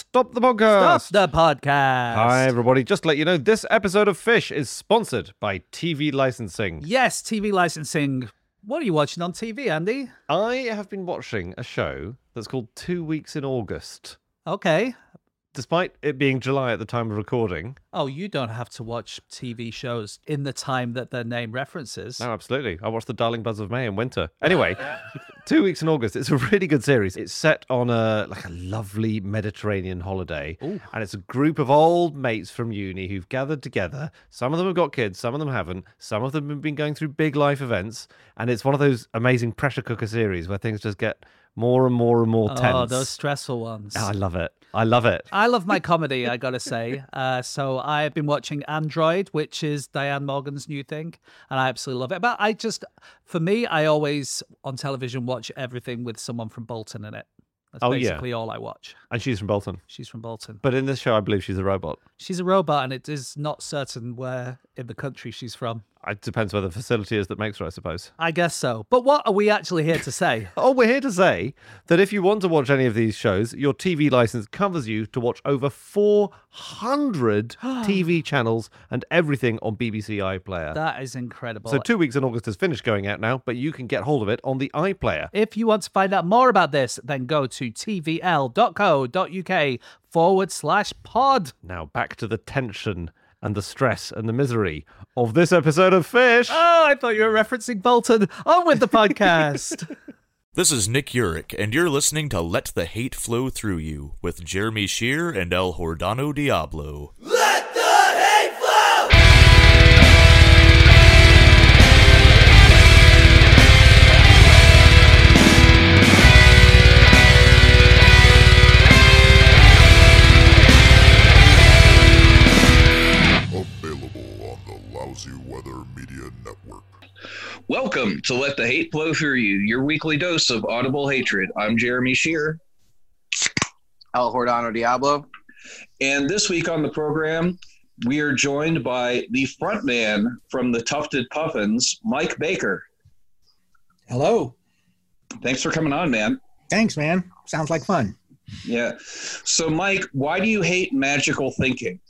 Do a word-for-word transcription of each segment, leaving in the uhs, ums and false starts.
Stop the podcast. Stop the podcast. Hi, everybody. Just to let you know, this episode of Fish is sponsored by T V licensing. Yes, T V licensing. What are you watching on T V, Andy? I have been watching a show that's called Two Weeks in August. Okay. Despite it being July at the time of recording. Oh, you don't have to watch T V shows in the time that their name references. No, absolutely. I watched The Darling Buzz of May in winter. Anyway, Two Weeks in August. It's a really good series. It's set on a like a lovely Mediterranean holiday. Ooh. And it's a group of old mates from uni who've gathered together. Some of them have got kids, some of them haven't. Some of them have been going through big life events. And it's one of those amazing pressure cooker series where things just get more and more and more tense. Oh, those stressful ones. Oh, I love it. I love it. I love my comedy, I gotta say. Uh, so I've been watching Android, which is Diane Morgan's new thing, and I absolutely love it. But I just, for me, I always, on television, watch everything with someone from Bolton in it. That's Oh, yeah. basically all I watch. And she's from Bolton. She's from Bolton. But in this show, I believe she's a robot. She's a robot, and it is not certain where in the country she's from. It depends where the facility is that makes her, I suppose. I guess so. But what are we actually here to say? Oh, we're here to say that if you want to watch any of these shows, your T V license covers you to watch over four hundred T V channels and everything on B B C iPlayer. That is incredible. So Two Weeks in August has finished going out now, but you can get hold of it on the iPlayer. If you want to find out more about this, then go to tvl.co.uk forward slash pod. Now back to the tension and the stress and the misery of this episode of Fish. Oh, I thought you were referencing Bolton. On with the podcast. This is Nick Urich, and you're listening to Let the Hate Flow Through You with Jeremy Shear and El Hordano Diablo. Let the hate flow! Available on the Lousy Weather Media Network. Welcome to Let the Hate Flow Through You, your weekly dose of audible hatred. I'm Jeremy Shear. El Hordano Diablo. And this week on the program, we are joined by the frontman from the Tufted Puffins, Mike Baker. Hello. Thanks for coming on, man. Thanks, man. Sounds like fun. Yeah. So, Mike, why do you hate magical thinking?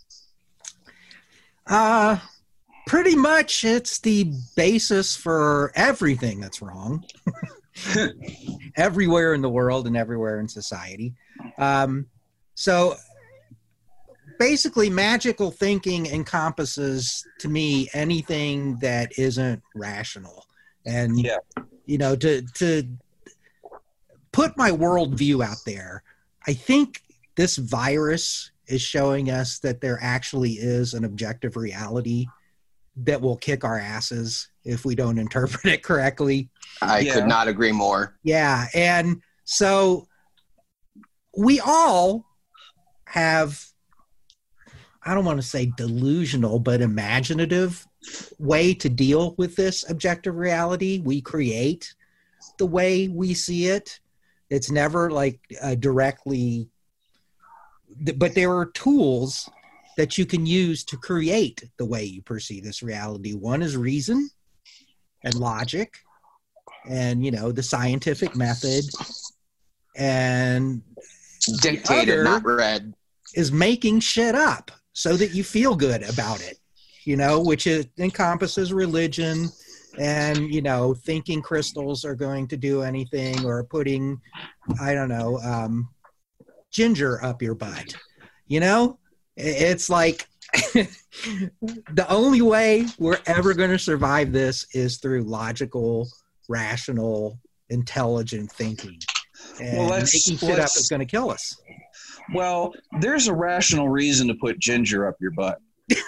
Uh, pretty much it's the basis for everything that's wrong. Everywhere in the world and everywhere in society. Um, so basically magical thinking encompasses, to me, anything that isn't rational. And, Yeah. you know, to, to put my worldview out there, I think this virus is showing us that there actually is an objective reality that will kick our asses if we don't interpret it correctly. I Yeah. could not agree more. Yeah. And so we all have, I don't want to say delusional, but imaginative way to deal with this objective reality. We create the way we see it. It's never like uh, directly, but there are tools that you can use to create the way you perceive this reality. One is reason and logic and, you know, the scientific method. And Dictated, other not read. is making shit up so that you feel good about it, you know, which is, encompasses religion and, you know, thinking crystals are going to do anything, or putting, I don't know, um, ginger up your butt. You know, it's like the only way we're ever going to survive this is through logical, rational, intelligent thinking. And Well, let's- making shit up let's- is going to kill us. Well, there's a rational reason to put ginger up your butt.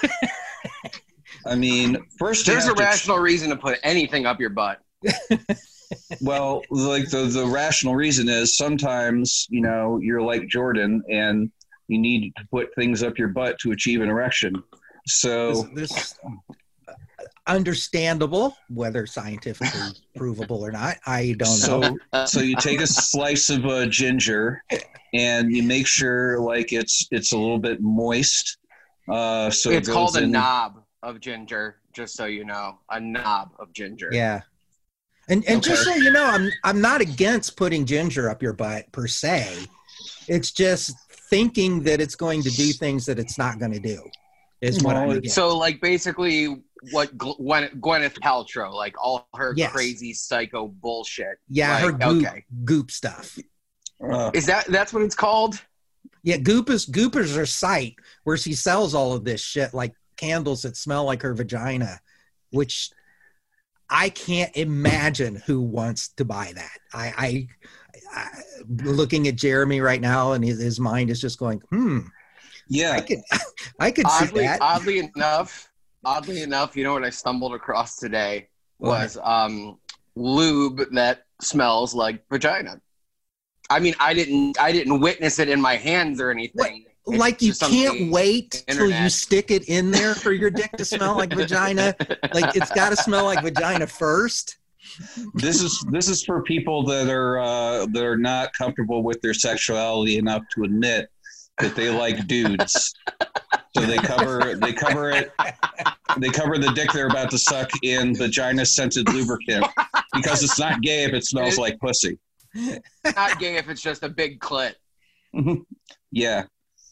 I mean, first you There's a have to- rational reason to put anything up your butt. Well, like the, the rational reason is sometimes, you know, you're like Jordan and you need to put things up your butt to achieve an erection. So, This, this understandable, whether scientifically provable or not. I don't know. so, so you take a slice of uh, ginger and you make sure like it's it's a little bit moist. Uh, so It's it goes called a in- knob of ginger, just so you know. A knob of ginger. Yeah. And and just so Okay. you know, I'm I'm not against putting ginger up your butt per se. It's just thinking that it's going to do things that it's not going to do. Is what Well, I'm it's- getting. So, like, basically, what Gwen- Gwyneth Paltrow, like all her Yes. crazy psycho bullshit. Yeah, like, her goop, okay. goop stuff. Uh, Is that that's what it's called? Yeah, Goop is Goop is her site where she sells all of this shit, like candles that smell like her vagina, which I can't imagine who wants to buy that. I, I, I looking at Jeremy right now, and his, his mind is just going, hmm. yeah. I could, I could see Oddly, that. oddly enough, oddly enough, you know what I stumbled across today was um, lube that smells like vagina. I mean, I didn't, I didn't witness it in my hands or anything. It's Like you just something can't wait till you internet. stick it in there for your dick to smell like vagina. Like it's got to smell like vagina first. This is this is for people that are uh, that are not comfortable with their sexuality enough to admit that they like dudes. So they cover they cover it they cover the dick they're about to suck in vagina scented lubricant because it's not gay if it smells like pussy. Not gay if it's just a big clit. Yeah.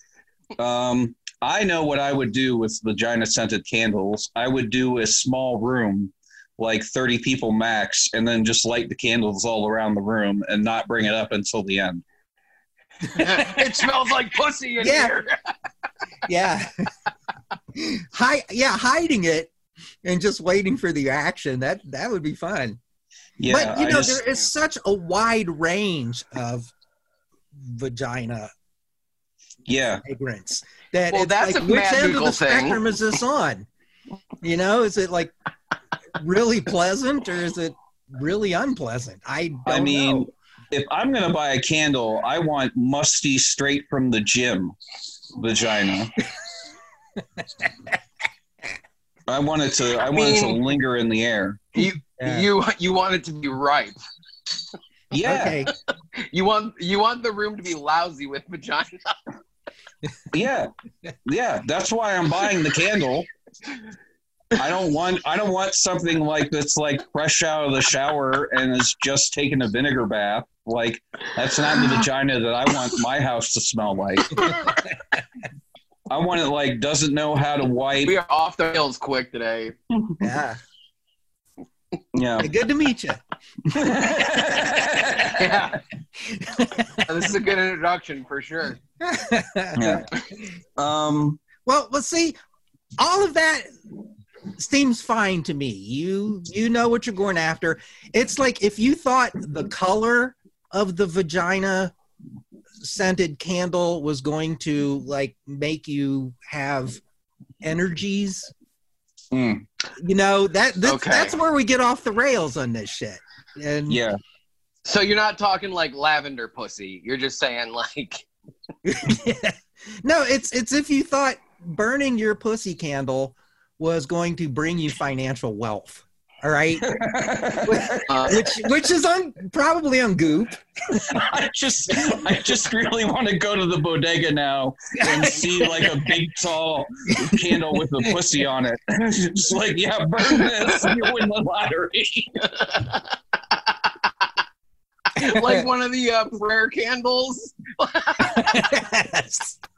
Um, I know what I would do with vagina scented candles. I would do a small room, like thirty people max, and then just light the candles all around the room and not bring it up until the end. It smells like pussy in Yeah. here. Yeah. Hi, yeah, hiding it and just waiting for the action. That that would be fun. Yeah, but you I know, just- there is such a wide range of vagina yeah. fragrance that Well, it's that's like a which Mad end of Google the thing. spectrum is this on? You know, is it like really pleasant or is it really unpleasant? I don't I mean, know. if I'm gonna buy a candle, I want musty, straight from the gym vagina. I want it to. I, want it to mean- linger in the air. You Yeah. you you want it to be ripe. Yeah, Okay. You want you want the room to be lousy with vagina. yeah, yeah. That's why I'm buying the candle. I don't want. I don't want something like that's like fresh out of the shower and is just taking a vinegar bath. Like that's not the vagina that I want my house to smell like. I want it like doesn't know how to wipe. We are off the rails quick today. Yeah. Yeah. Hey, good to meet you. Yeah. This is a good introduction for sure. Yeah. Um. Well, let's see. All of that seems fine to me. You you know what you're going after. It's like if you thought the color of the vagina scented candle was going to like make you have energies. mm, You know, that that's, Okay. that's where we get off the rails on this shit. And yeah. So you're not talking like lavender pussy. You're just saying like no, it's it's if you thought burning your pussy candle was going to bring you financial wealth. All right. uh, which which is on probably on Goop. I just, I just really want to go to the bodega now and see like a big tall candle with a pussy on it. Just like, yeah, burn this, you win the lottery. like one of the uh, prayer candles. Yes.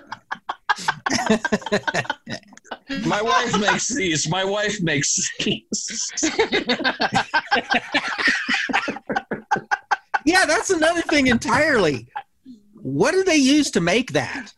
My wife makes these. My wife makes these. Yeah, that's another thing entirely. What do they use to make that?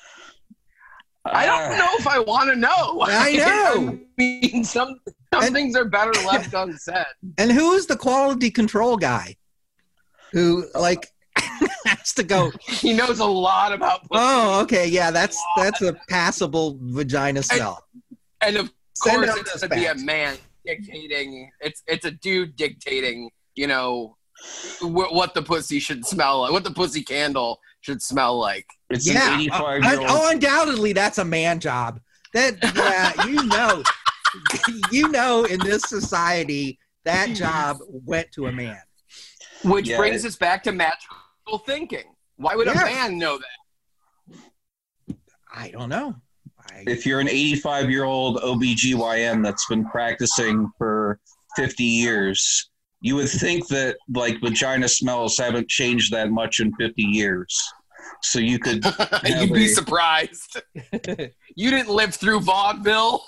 I don't know if I want to know. I know. I mean, some some And- things are better left unsaid. And who is the quality control guy who like has to go, He knows a lot about pussy. oh, okay, yeah, that's that's a passable vagina smell. And of Send course, out it's those going to be a facts. man dictating. It's it's a dude dictating. You know wh- what the pussy should smell like. What the pussy candle should smell like. It's Yeah, an eighty-five uh, year old. oh, undoubtedly, that's a man job. That yeah, you know, you know, in this society, that job went to a man. Which Yeah, brings it- us back to magical thinking. Why would Yeah. a man know that? I don't know. I, If you're an eighty-five year old O B G Y N that's been practicing for fifty years, you would think that like vagina smells haven't changed that much in fifty years. So you could. You'd be a- surprised. You didn't live through vaudeville.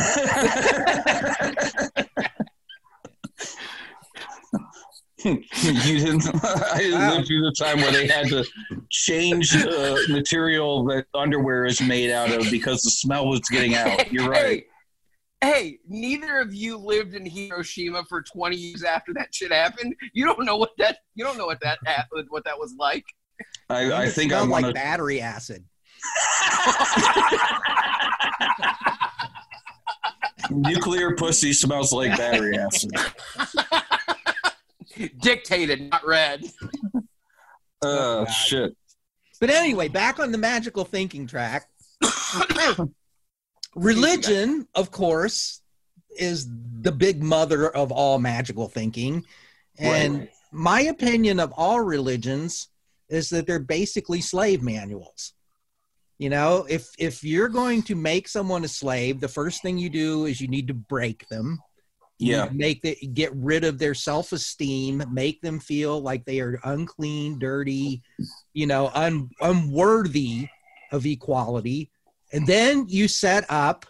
You didn't. I didn't Wow. live through the time where they had to change the material that underwear is made out of because the smell was getting out. You're right. Hey, hey, neither of you lived in Hiroshima for twenty years after that shit happened. You don't know what that. You don't know what that happened, what that was like. I, I It think I smelled want like to. battery acid. Nuclear pussy smells like battery acid. Dictated, not read. Oh God. shit. But anyway, back on the magical thinking track. Religion, of course, is the big mother of all magical thinking. And Right. my opinion of all religions is that they're basically slave manuals. You know, if if you're going to make someone a slave, the first thing you do is you need to break them. You Yeah. need to make the, get rid of their self-esteem, make them feel like they are unclean, dirty, you know, un, unworthy of equality. And then you set up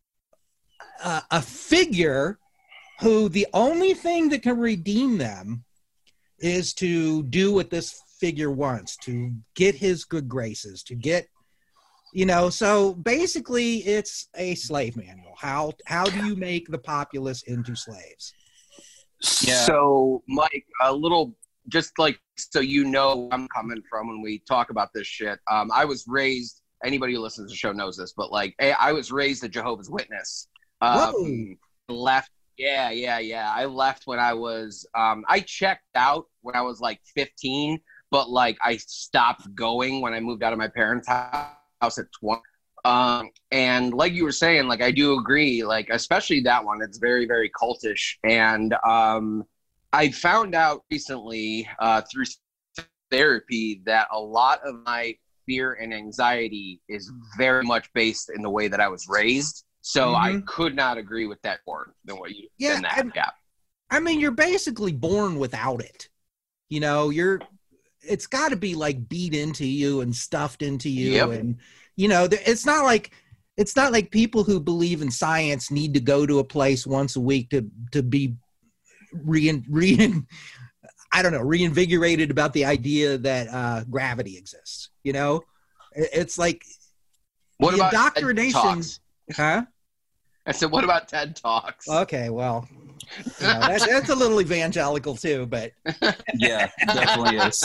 a, a figure who the only thing that can redeem them is to do what this figure wants, to get his good graces, to get, you know, so basically it's a slave manual. How how do you make the populace into slaves? Yeah. So, Mike, a little, just like so you know where I'm coming from when we talk about this shit. Um, I was raised. Anybody who listens to the show knows this, but like, I I was raised a Jehovah's Witness. Um, left. Yeah, yeah, yeah. I left when I was. Um, I checked out when I was like fifteen, but like I stopped going when I moved out of my parents' house at twenty. Um, and like you were saying, like I do agree, like especially that one, it's very, very cultish. And um, I found out recently uh, through therapy that a lot of my fear and anxiety is very much based in the way that I was raised. So I Mhm. could not agree with that more than what you Yeah, than that. and- Yeah. I mean, you're basically born without it. You know, you're it's got to be like beat into you and stuffed into you. Yep. And, you know, th- it's not like it's not like people who believe in science need to go to a place once a week to to be re, re I don't know, reinvigorated about the idea that uh, gravity exists. You know, It- it's like What the about TED indoctrination, Talks? huh? I said, what about TED Talks? Okay, well, you know, that's, that's a little evangelical too, but Yeah, definitely is.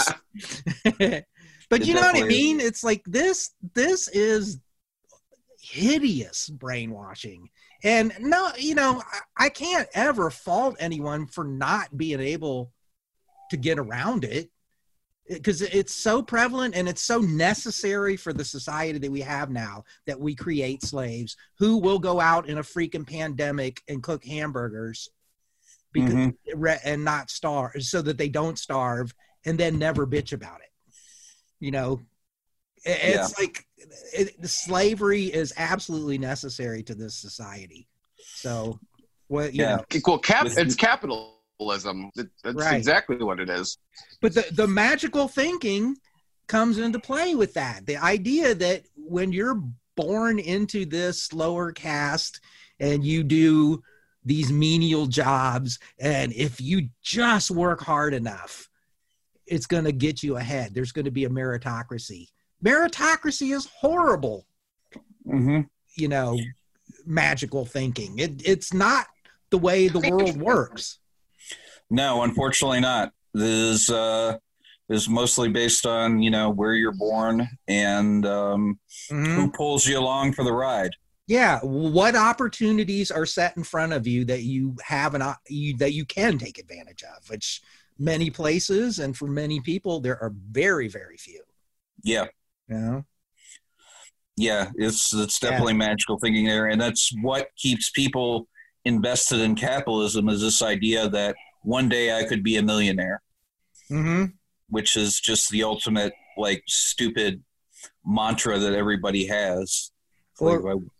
but It you know what I definitely is. mean? It's like this this is hideous brainwashing. And no, you know, I, I can't ever fault anyone for not being able to get around it because it's so prevalent and it's so necessary for the society that we have now that we create slaves who will go out in a freaking pandemic and cook hamburgers because Mhm. re- and not starve so that they don't starve and then never bitch about it. You know, It- it's like it, the slavery is absolutely necessary to this society. So what, you Yeah. know, Well, cap- With- it's capitalism. It, that's Right. exactly what it is. but the, the magical thinking comes into play with that. The idea that when you're born into this lower caste and you do these menial jobs, and if you just work hard enough, it's going to get you ahead. There's going to be a meritocracy. Meritocracy is horrible, Mhm. you know, magical thinking. It, it's not the way the world works. No, unfortunately not. This uh, is mostly based on, you know, where you're born and um, Mhm. who pulls you along for the ride. Yeah, what opportunities are set in front of you that you have an op- you, that you can take advantage of? Which many places and for many people there are very very few. Yeah. You know? Yeah, it's it's definitely magical thinking there, and that's what keeps people invested in capitalism is this idea that one day I could be a millionaire, Mm-hmm. which is just the ultimate like stupid mantra that everybody has. Or- Like,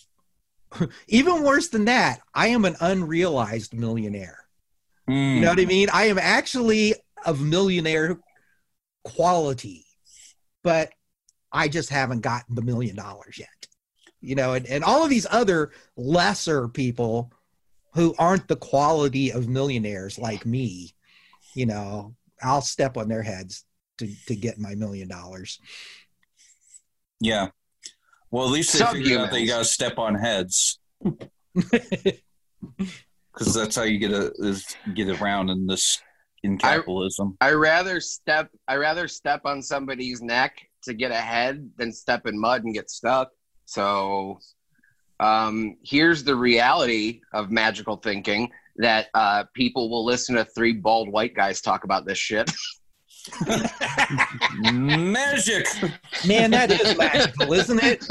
Even worse than that, I am an unrealized millionaire. mm, You know what I mean? I am actually of millionaire quality, but I just haven't gotten the million dollars yet. You know, and, and all of these other lesser people who aren't the quality of millionaires like me, you know, I'll step on their heads to, to get my million dollars. Yeah. Well, at least they figured out that you got to step on heads. Because that's how you get a is get around in this in capitalism. I, I rather step I rather step on somebody's neck to get ahead than step in mud and get stuck. So um, here's the reality of magical thinking, that uh, people will listen to three bald white guys talk about this shit. Magic, man, that is magical, isn't it?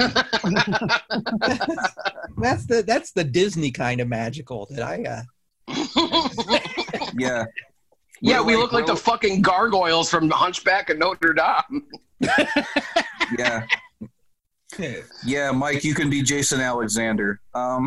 that's the that's the Disney kind of magical that I. Uh... yeah, yeah, we look like the fucking gargoyles from Hunchback of Notre Dame. yeah, yeah, Mike, you can be Jason Alexander. Um...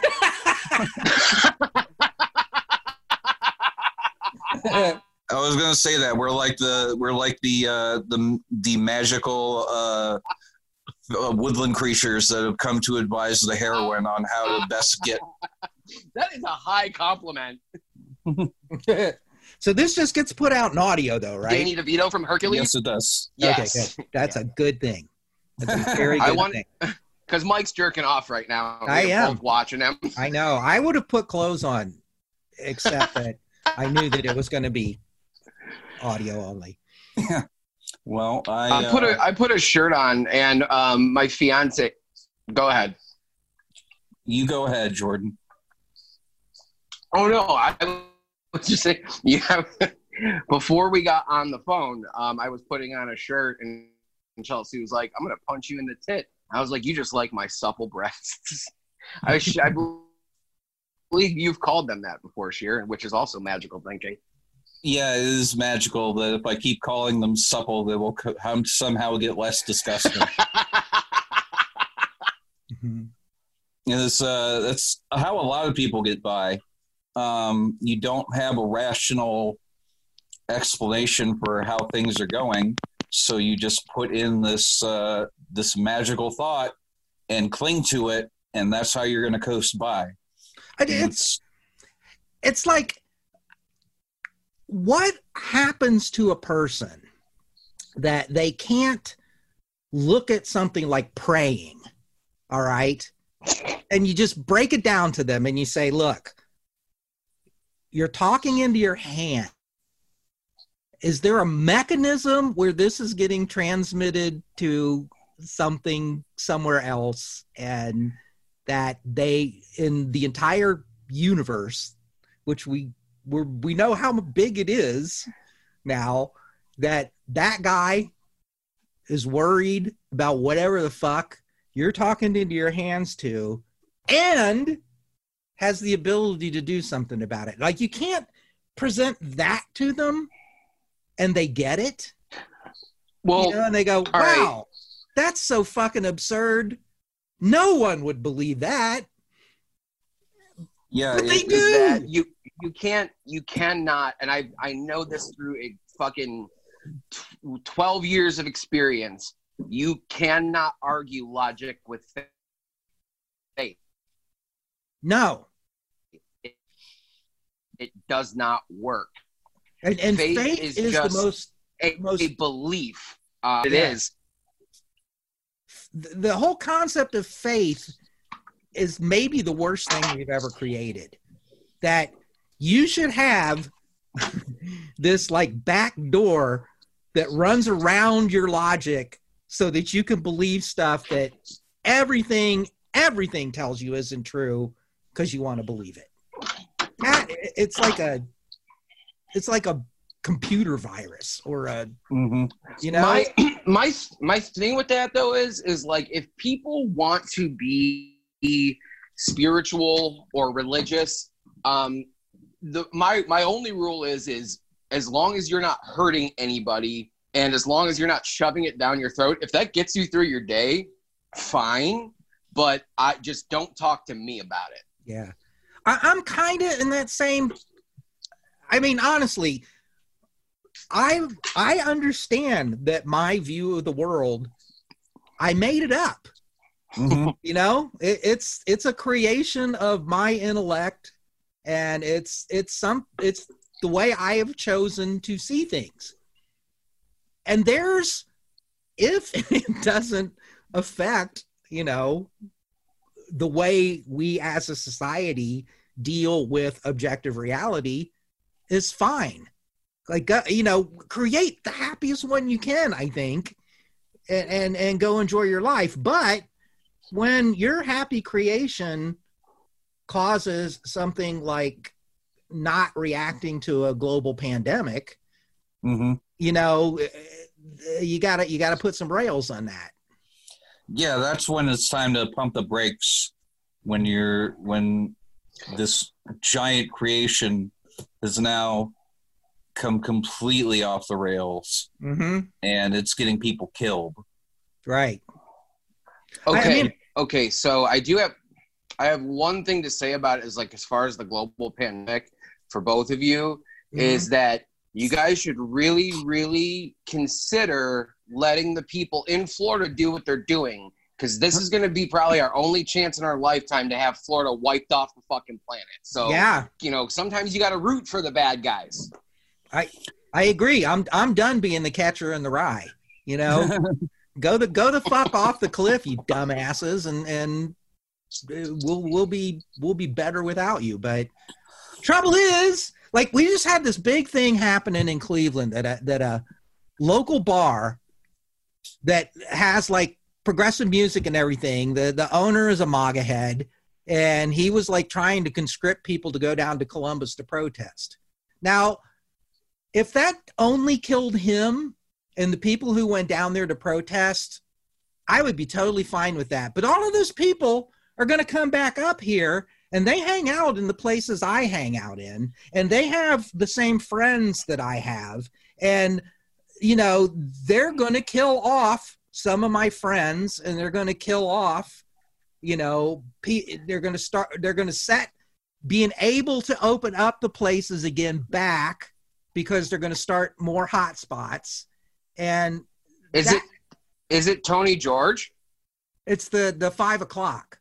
I was gonna say that we're like the we're like the uh, the the magical uh, woodland creatures that have come to advise the heroine on how to best get. That is a high compliment. So this just gets put out in audio, though, right? Danny DeVito from Hercules. Yes, it does. Yes. Okay, good. That's yeah. a good thing. That's a very good I want, thing. Because Mike's jerking off right now. I We're am both watching him. I know. I would have put clothes on, except that I knew that it was going to be audio only. Yeah. Well, I I put uh, a I put a shirt on, and um, my fiance. Go ahead. You go ahead, Jordan. Oh no! I was just saying. Yeah. Before we got on the phone, um, I was putting on a shirt, and, and Chelsea was like, "I'm gonna punch you in the tit." I was like, "You just like my supple breasts." I, sh- I believe you've called them that before, Sheer, which is also magical thinking. Yeah, it is magical that if I keep calling them supple, they will co- somehow get less disgusting. Mm-hmm. It's, uh, that's how a lot of people get by. Um, you don't have a rational explanation for how things are going, so you just put in this uh, this magical thought and cling to it, and that's how you're going to coast by. It's it's like, what happens to a person that they can't look at something like praying, all right? And you just break it down to them and you say, look, you're talking into your hand. Is there a mechanism where this is getting transmitted to something somewhere else, and that they, in the entire universe, which we we're, we know how big it is now, that that guy is worried about whatever the fuck you're talking into your hands to, and has the ability to do something about it. Like, you can't present that to them and they get it. Well, you know, and they go, wow, right. That's so fucking absurd. No one would believe that. Yeah, but they it, do. That you you can't you cannot, and I I know this through a fucking twelve years of experience. You cannot argue logic with faith. No, it, it does not work. And, and faith, faith is, is, is just the most a, most a belief. Uh, it yeah. is. The, the whole concept of faith is maybe the worst thing we've ever created. That you should have this like back door that runs around your logic so that you can believe stuff that everything everything tells you isn't true because you want to believe it. That, it's like a it's like a computer virus or a mm-hmm. you know. My my my thing with that though is is like, if people want to be spiritual or religious, um, the my my only rule is is as long as you're not hurting anybody and as long as you're not shoving it down your throat, if that gets you through your day, fine. But I just don't talk to me about it. Yeah, I, I'm kind of in that same. I mean, honestly, I I understand that my view of the world I made it up. Mm-hmm. You know, it, it's it's a creation of my intellect, and it's it's some it's the way I have chosen to see things. And there's, if it doesn't affect, you know, the way we as a society deal with objective reality, is fine. Like, uh, you know, create the happiest one you can, I think, and, and, and go enjoy your life. But when your happy creation causes something like not reacting to a global pandemic, Mm-hmm. you know, you gotta, you gotta put some rails on that. Yeah, that's when it's time to pump the brakes, when you're, when this giant creation has now come completely off the rails, Mm-hmm. and it's getting people killed. Right. Okay. I mean- okay. So I do have, I have one thing to say about it is like, as far as the global pandemic for both of you, Mhm. is that you guys should really, really consider letting the people in Florida do what they're doing. Because this is going to be probably our only chance in our lifetime to have Florida wiped off the fucking planet. So, Yeah, you know, sometimes you got to root for the bad guys. I I agree. I'm I'm done being the catcher in the rye. You know, go the go the fuck off the cliff, you dumbasses, and and we'll we'll be we'll be better without you. But trouble is, like, we just had this big thing happening in Cleveland that a, that a local bar that has like progressive music and everything. The the owner is a MAGA head, and he was like trying to conscript people to go down to Columbus to protest. Now, if that only killed him and the people who went down there to protest, I would be totally fine with that. But all of those people are going to come back up here, and they hang out in the places I hang out in, and they have the same friends that I have. And, you know, they're going to kill off some of my friends, and they're going to kill off, you know, pe- they're going to start, they're going to set being able to open up the places again back, because they're going to start more hot spots. And Is that- it is it Tony George? it's the, the five o'clock.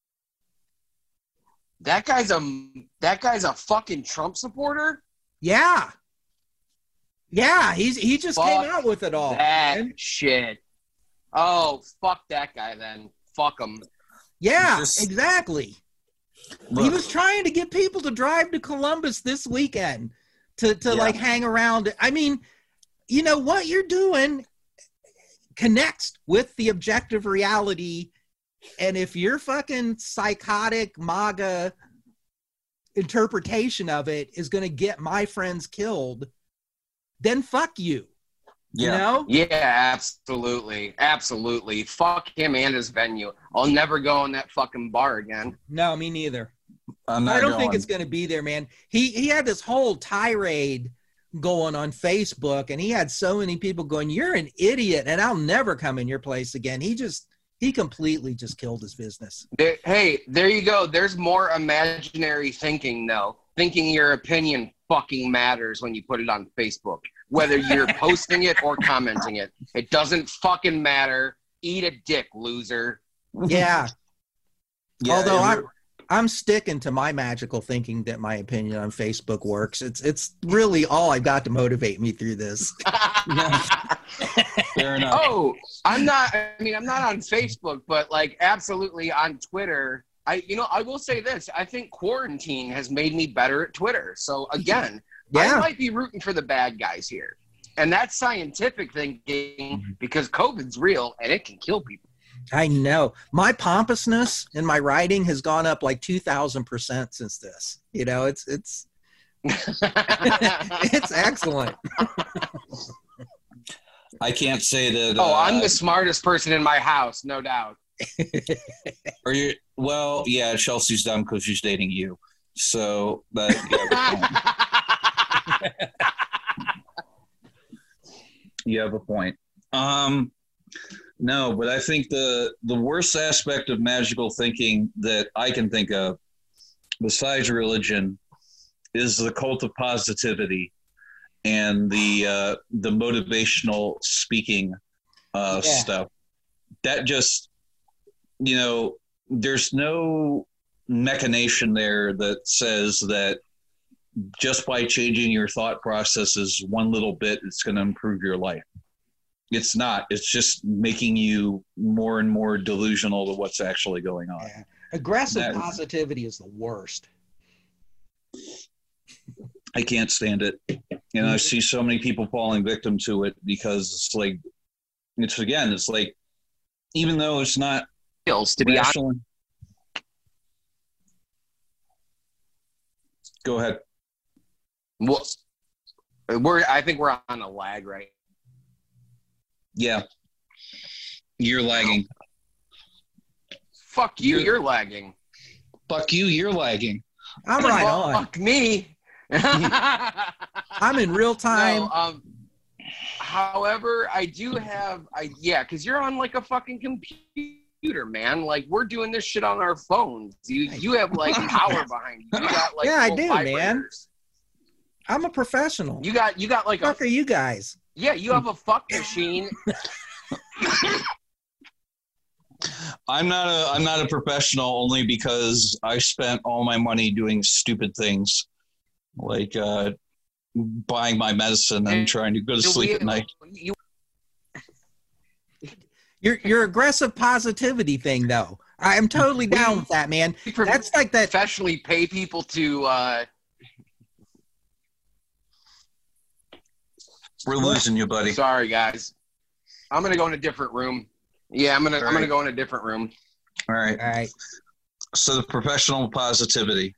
That guy's a that guy's a fucking Trump supporter. Yeah. Yeah. He's, he just Fuck came out with it all. That man. shit. Oh, fuck that guy then. Fuck him. Yeah, Just- exactly. He Look, was trying to get people to drive to Columbus this weekend to, to Yeah. like hang around. I mean, you know, what you're doing connects with the objective reality. And if your fucking psychotic MAGA interpretation of it is going to get my friends killed, then fuck you. yeah. You know? Yeah, absolutely. Absolutely. Fuck him and his venue. I'll never go in that fucking bar again. No, me neither. I'm not I don't going. think it's going to be there, man. He he had this whole tirade going on Facebook, and he had so many people going, "You're an idiot, and I'll never come in your place again." He just he completely just killed his business. There, hey, there you go. There's more imaginary thinking, though. Thinking your opinion fucking matters when you put it on Facebook. Whether you're posting it or commenting it. It doesn't fucking matter. Eat a dick, loser. Yeah. Yeah, Although and I'm I'm sticking to my magical thinking that my opinion on Facebook works. It's it's really all I've got to motivate me through this. fair enough. Oh, I'm not. I mean, I'm not on Facebook, but like absolutely on Twitter. I, you know, I will say this. I think quarantine has made me better at Twitter. So again, Yeah. I might be rooting for the bad guys here, and that's scientific thinking because COVID's real and it can kill people. I know. My pompousness in my writing has gone up like two thousand percent since this. You know, it's it's it's excellent. I can't say that. Oh, uh, I'm the smartest person in my house, no doubt. Are you? Well, yeah. Chelsea's dumb because she's dating you. So that. Yeah, you have a point. Um, no, but I think the the worst aspect of magical thinking that I can think of, besides religion, is the cult of positivity and the uh, the motivational speaking uh, Yeah. stuff. that just, you know, there's no machination there that says that just by changing your thought processes one little bit, it's going to improve your life. It's not. It's just making you more and more delusional to what's actually going on. Yeah. Aggressive That- positivity is the worst. I can't stand it. And I see so many people falling victim to it because it's like, it's again, it's like, even though it's not Skills, to be honest. rational. Go ahead. Well, we're. I think we're on a lag, right? Yeah. You're lagging. Fuck you, You're- you're lagging. Fuck you, you're lagging. I'm right Well, on. Fuck me. I'm in real time. No, um, however, I do have, I yeah, because you're on like a fucking computer, man. Like we're doing this shit on our phones. You you have like power behind you. You got like Yeah, I little do, man. vibrators. I'm a professional. You got you got like a fuck are you guys? yeah. You have a fuck machine. I'm not a I'm not a professional only because I spent all my money doing stupid things like uh, buying my medicine and trying to go to sleep at night. You, Your your aggressive positivity thing, though, I am totally down with that, man. That's like that. professionally pay people to. Uh, We're losing you, buddy. sorry, guys. I'm gonna go in a different room. Yeah, I'm gonna I'm All gonna right. go in a different room. All right. All right. So the professional positivity.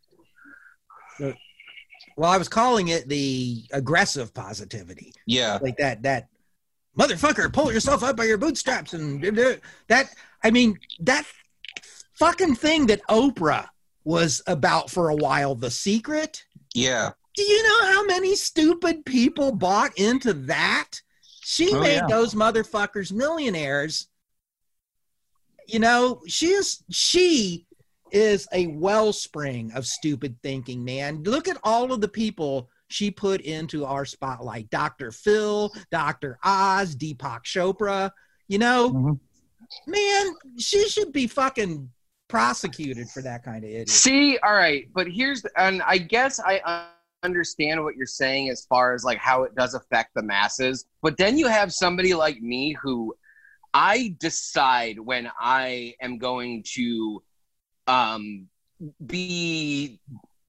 Well, I was calling it the aggressive positivity, Yeah. like that that motherfucker, pull yourself up by your bootstraps and that. I mean, that fucking thing that Oprah was about for a while, The Secret. Yeah. Do you know how many stupid people bought into that? She Oh, made yeah. those motherfuckers millionaires. You know, she is she is a wellspring of stupid thinking, man. Look at all of the people she put into our spotlight. Doctor Phil, Doctor Oz, Deepak Chopra. You know, Mhm. man, she should be fucking prosecuted for that kind of idiot. See, all right, but here's and I guess I un- understand what you're saying as far as like how it does affect the masses. But then you have somebody like me who I decide when I am going to um be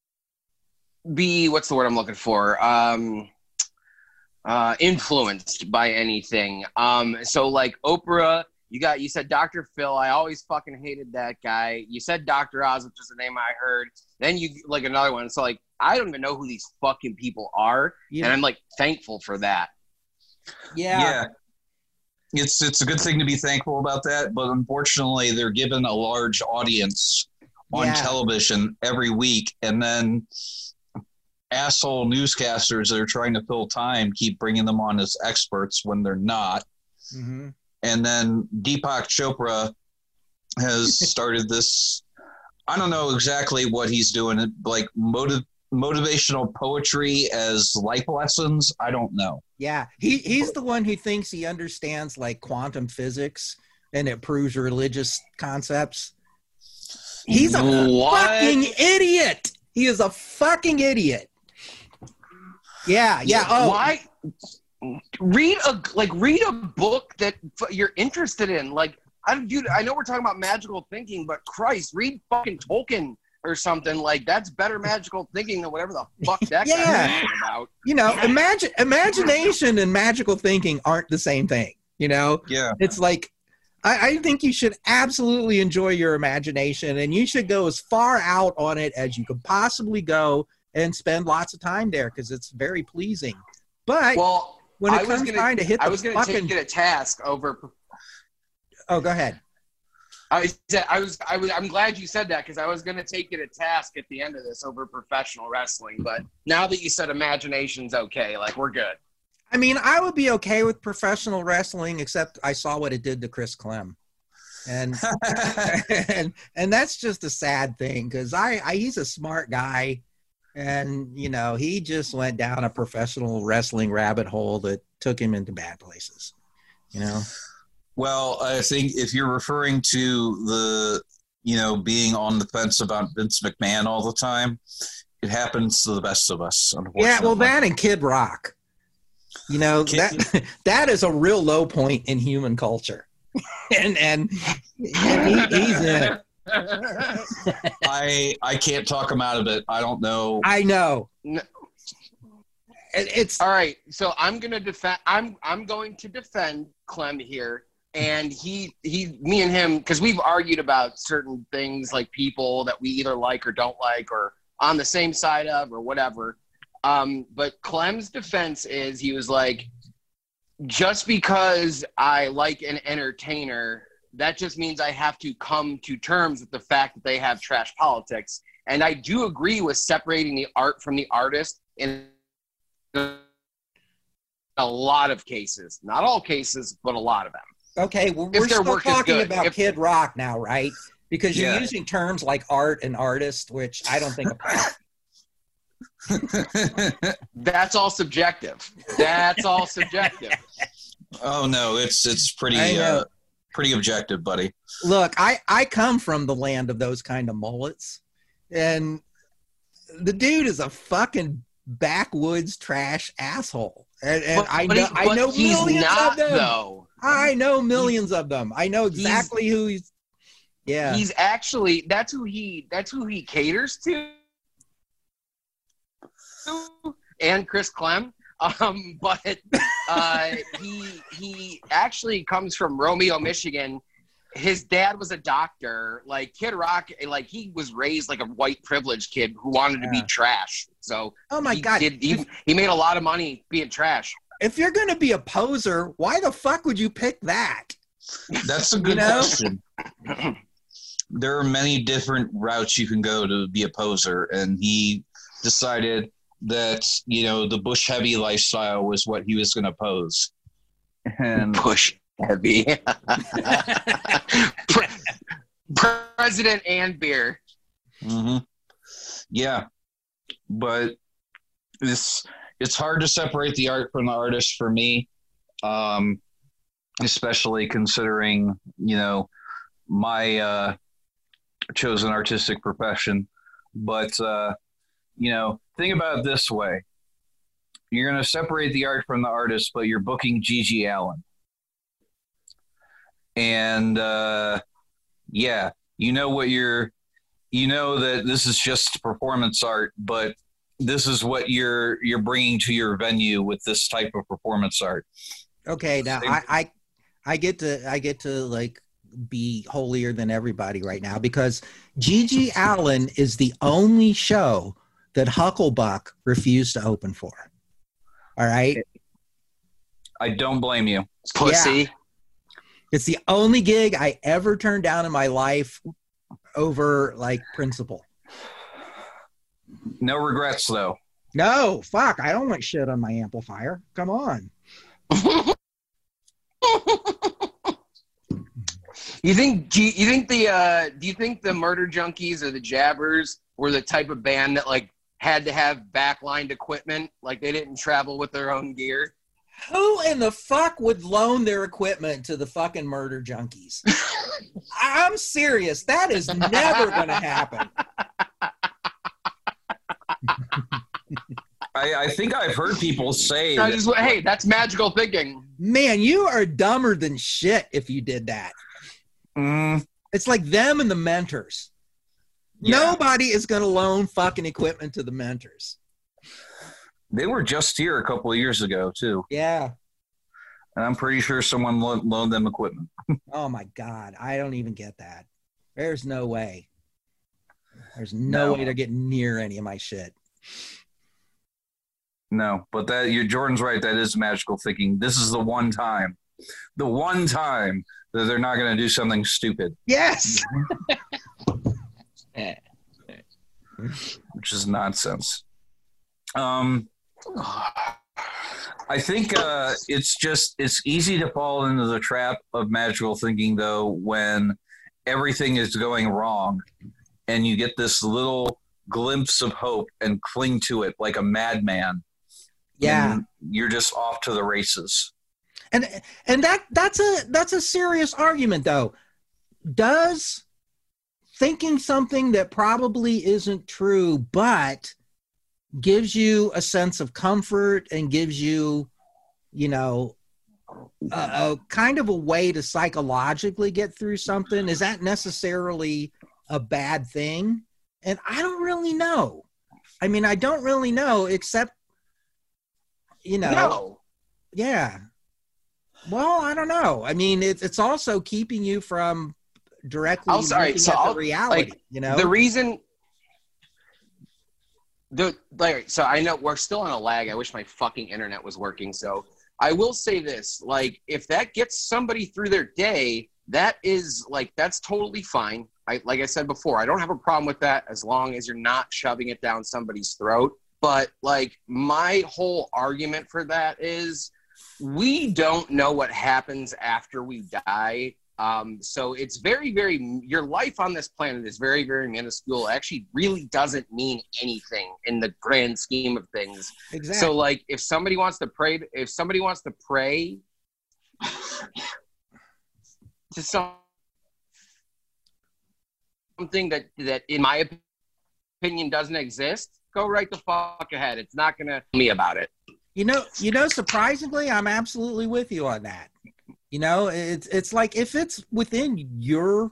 be what's the word I'm looking for? Um uh influenced by anything. Um so like Oprah, you got you said Doctor Phil. I always fucking hated that guy. You said Doctor Oz, which is the name I heard. Then you like another one. So like I don't even know who these fucking people are. Yeah. And I'm like thankful for that. Yeah. Yeah. It's it's a good thing to be thankful about that, but unfortunately they're given a large audience on Yeah. television every week, and then asshole newscasters that are trying to fill time keep bringing them on as experts when they're not. Mhm. And then Deepak Chopra has started this, I don't know exactly what he's doing, like motiv- motivational poetry as life lessons. I don't know. Yeah, he he's the one who thinks he understands like quantum physics and it proves religious concepts. He's a What? fucking idiot. He is a fucking idiot. Yeah, yeah. Oh, Why? Read a like read a book that f- you're interested in. Like I dude, I know we're talking about magical thinking, but Christ, read fucking Tolkien or something. Like that's better magical thinking than whatever the fuck that Yeah. guy's talking about. you know, imagine imagination and magical thinking aren't the same thing. You know, Yeah. it's like I, I think you should absolutely enjoy your imagination, and you should go as far out on it as you could possibly go, and spend lots of time there because it's very pleasing. But Well, when it I was comes gonna, time to hit I the was gonna fucking, take it a task over. oh, go ahead. I said I was I was I'm glad you said that because I was gonna take it a task at the end of this over professional wrestling, but now that you said imagination's okay, like we're good. I mean, I would be okay with professional wrestling, except I saw what it did to Chris Clem, and and and that's just a sad thing because I, I he's a smart guy, and you know he just went down a professional wrestling rabbit hole that took him into bad places, you know. Well, I think if you're referring to the, you know, being on the fence about Vince McMahon all the time, it happens to the best of us, unfortunately. Yeah, well, that and Kid Rock. You know, Kid- that that is a real low point in human culture. and and he, he's in it. I I can't talk him out of it. I don't know. I know. No. It, it's All right, so I'm gonna defend. I'm I'm going to defend Clem here, and he he me and him, because we've argued about certain things like people that we either like or don't like or on the same side of or whatever. Um, but Clem's defense is he was like, just because I like an entertainer, that just means I have to come to terms with the fact that they have trash politics. And I do agree with separating the art from the artist in a lot of cases. Not all cases, but a lot of them. okay. Well, If we're their still work is talking good. about If- Kid Rock now, right? Because you're Yeah. using terms like art and artist, which I don't think apply. That's all subjective. That's all subjective. Oh no, it's it's I pretty know. uh, pretty objective, buddy. Look, I, I come from the land of those kind of mullets, and the dude is a fucking backwoods trash asshole. And, and But- I but know he- I but know he's millions not, of them. though. I know millions of them. I know exactly who he's. Yeah, He's actually that's who he that's who he caters to. And Chris Clem. Um, but uh, he he actually comes from Romeo, Michigan. His dad was a doctor. Like Kid Rock, like he was raised like a white privileged kid who wanted to be Yeah. trash. So oh my he god! did, he, he made a lot of money being trash. If you're gonna be a poser, why the fuck would you pick that? That's a good You know? question. There are many different routes you can go to be a poser, and he decided that, you know, the Bush heavy lifestyle was what he was going to pose. And Push heavy. Pre- President and beer. mhm. yeah, but this it's hard to separate the art from the artist for me, um, especially considering, you know, my uh, chosen artistic profession. But uh, you know, think about it this way: you're going to separate the art from the artist, but you're booking Gigi Allen, and uh, yeah, you know what you're, you know that this is just performance art, but this is what you're you're bringing to your venue with this type of performance art. Okay, now I, I I get to I get to like be holier than everybody right now because Gigi Allen is the only show that Hucklebuck refused to open for. All right, I don't blame you. Pussy. it's the only gig I ever turned down in my life over like principle. No regrets, though. No, fuck, I don't want shit on my amplifier. Come on. You think? Do you, you think the? Uh, do you think the Murder Junkies or the Jabbers were the type of band that like had to have backlined equipment? Like they didn't travel with their own gear? Who in the fuck would loan their equipment to the fucking Murder Junkies? I'm serious. That is never going to happen. I, I think I've heard people say I that, just, hey, that's magical thinking. Man, you are dumber than shit if you did that. mm, It's like them and the mentors. Yeah. Nobody is going to loan fucking equipment to the mentors. they were just here a couple of years ago, too. Yeah. And I'm pretty sure someone lo- loaned them equipment. Oh my God. I don't even get that. There's no way. There's no, No. way they're getting near any of my shit. No, but that you Jordan's right. That is magical thinking. This is the one time, the one time that they're not going to do something stupid, Yes. which is nonsense. Um, I think uh, it's just it's easy to fall into the trap of magical thinking, though, when everything is going wrong, and you get this little glimpse of hope and cling to it like a madman. Yeah. and you're just off to the races. And and that that's a that's a serious argument though. Does thinking something that probably isn't true but gives you a sense of comfort and gives you, you know, a, a kind of a way to psychologically get through something, is that necessarily a bad thing? And I don't really know. I mean, I don't really know, except, you know, No. yeah. Well, I don't know. I mean, it's it's also keeping you from directly I'll- sorry, looking so at I'll- the reality. like, you know, The reason the like so I know we're still on a lag. I wish my fucking internet was working. So I will say this, like, if that gets somebody through their day, that is like that's totally fine. I like I said before, I don't have a problem with that as long as you're not shoving it down somebody's throat. But like my whole argument for that is we don't know what happens after we die. Um, so it's very, very, your life on this planet is very, very minuscule. It actually really doesn't mean anything in the grand scheme of things. exactly. So like if somebody wants to pray, if somebody wants to pray to some, something that, that in my opinion doesn't exist, go right the fuck ahead. It's not going to tell me about it. You know, you know, surprisingly, I'm absolutely with you on that. You know, it's it's like if it's within your,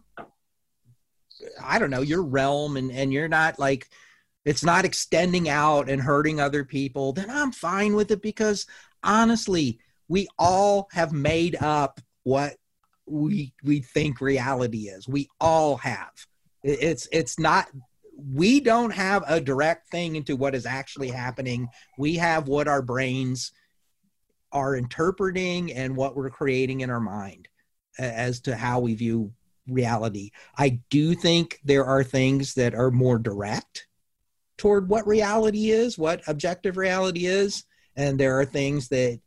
I don't know, your realm, and, and you're not like, it's not extending out and hurting other people, then I'm fine with it, because honestly, we all have made up what we we think reality is. We all have. It- It's it's not. We don't have a direct thing into what is actually happening. We have what our brains are interpreting and what we're creating in our mind as to how we view reality. I do think there are things that are more direct toward what reality is, what objective reality is, and there are things that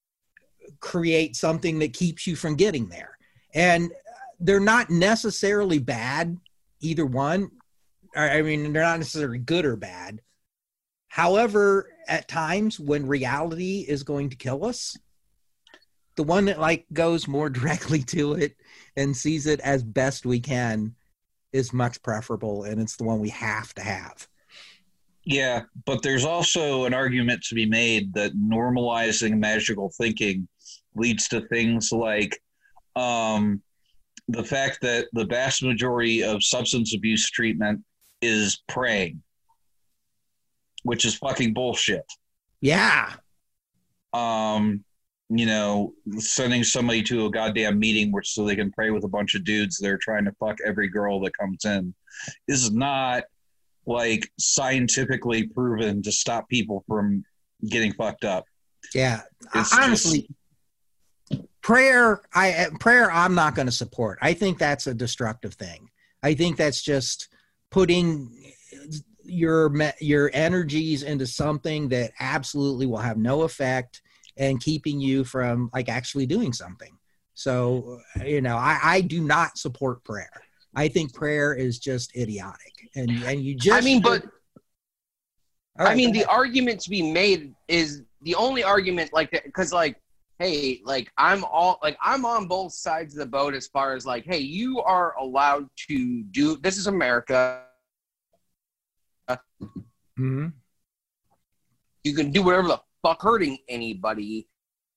create something that keeps you from getting there. And they're not necessarily bad, either one. I mean, they're not necessarily good or bad. However, at times when reality is going to kill us, the one that like goes more directly to it and sees it as best we can is much preferable, and it's the one we have to have. Yeah, but there's also an argument to be made that normalizing magical thinking leads to things like um, the fact that the vast majority of substance abuse treatment is praying, which is fucking bullshit. Yeah. Um, you know, sending somebody to a goddamn meeting where so they can pray with a bunch of dudes that are trying to fuck every girl that comes in is not like scientifically proven to stop people from getting fucked up. Yeah. It's Honestly, prayer, I prayer I'm not going to support. I think that's a destructive thing. I think that's just putting your me- your energies into something that absolutely will have no effect and keeping you from like actually doing something. So, you know, I, I do not support prayer. I think prayer is just idiotic. And and you just I mean, but All right, I mean, go the ahead. argument to be made is the only argument like that, because like, hey, like I'm all like I'm on both sides of the boat as far as like, hey, you are allowed to do this is America. Mhm. You can do whatever the fuck hurting anybody.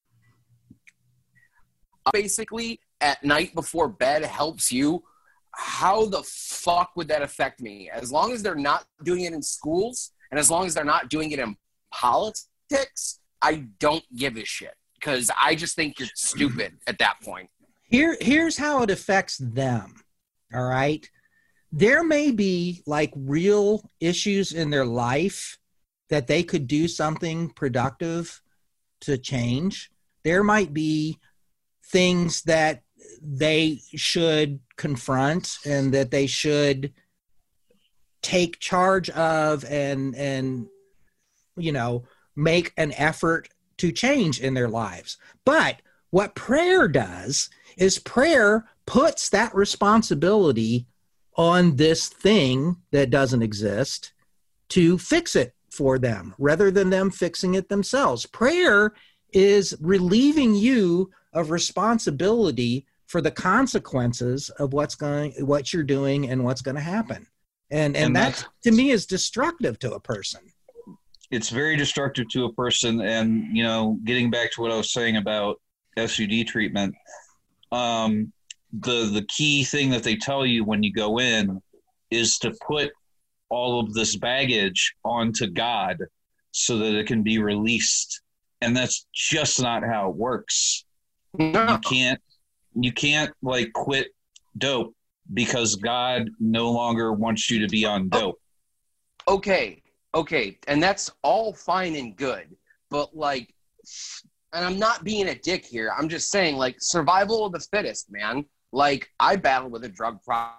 Basically, at night before bed helps you. How the fuck would that affect me? As long as they're not doing it in schools and as long as they're not doing it in politics, I don't give a shit, because I just think you're stupid at that point. Here, here's how it affects them. All right. There may be like real issues in their life that they could do something productive to change. There might be things that they should confront and that they should take charge of and, and, you know, make an effort to change in their lives. But what prayer does is prayer puts that responsibility on this thing that doesn't exist to fix it for them rather than them fixing it themselves. Prayer is relieving you of responsibility for the consequences of what's going, what you're doing, and what's going to happen. And and, And that that's- to me is destructive to a person. It's very destructive to a person. And, you know, getting back to what I was saying about S U D treatment, um, the, the key thing that they tell you when you go in is to put all of this baggage onto God so that it can be released. And that's just not how it works. No. You can't, you can't like quit dope because God no longer wants you to be on dope. Okay, okay, and that's all fine and good, but like, and I'm not being a dick here. I'm just saying, like, survival of the fittest, man. Like, I battled with a drug problem.